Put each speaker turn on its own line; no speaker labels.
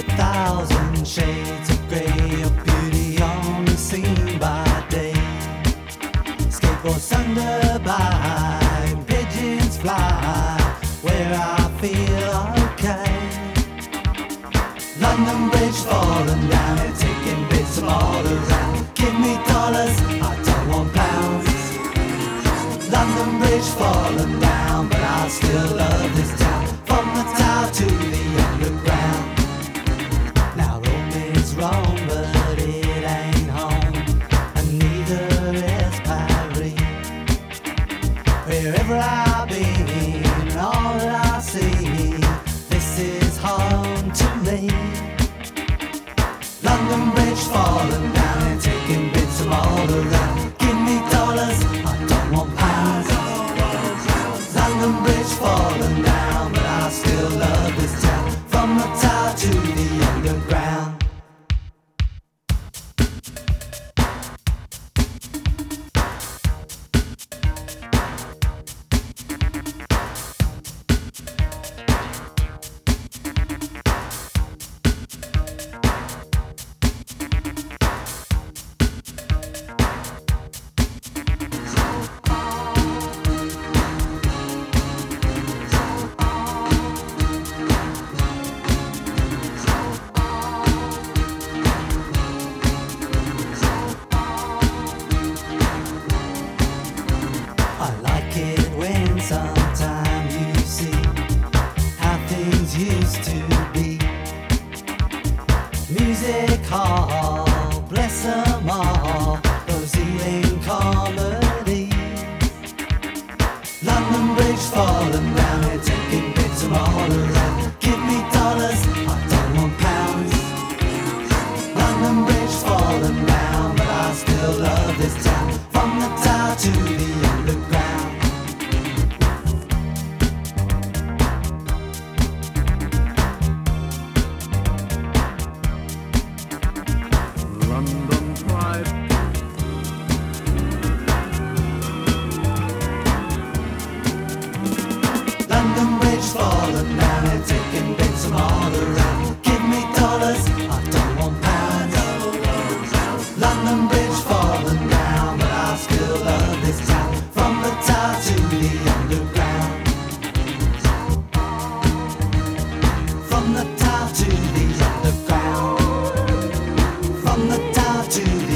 thousand shades of grey, of beauty only seen by day. Skateboards thunder by, pigeons fly, where I feel okay. London Bridge falling down and taking bits from all around. Give me dollars, I don't want pounds. London Bridge falling down, but I still love this town. From the tower to the underground. Now Rome is Rome, but it ain't home, and neither is Paris. Wherever I've been and all that I see, this is home to me. London Bridge falling down and taking bits from all around. Give me dollars, I don't want pounds. London Bridge falling down, but I still love this town. From the tower to the underground. I like it when sometime you see how things used to be. Music hall, bless them all, those healing comedies. London Bridge falling down and taking bits from all around. Give me dollars, I don't want pounds. London Bridge falling down, but I still love this town. From the tower to the underground.
London Pride.
London Bridge falling down and taking bits from all around. Give me dollars, I don't want pounds. London Bridge falling down, but I still love this town. From the tower to the underground. From the tower to the underground. From the tower to the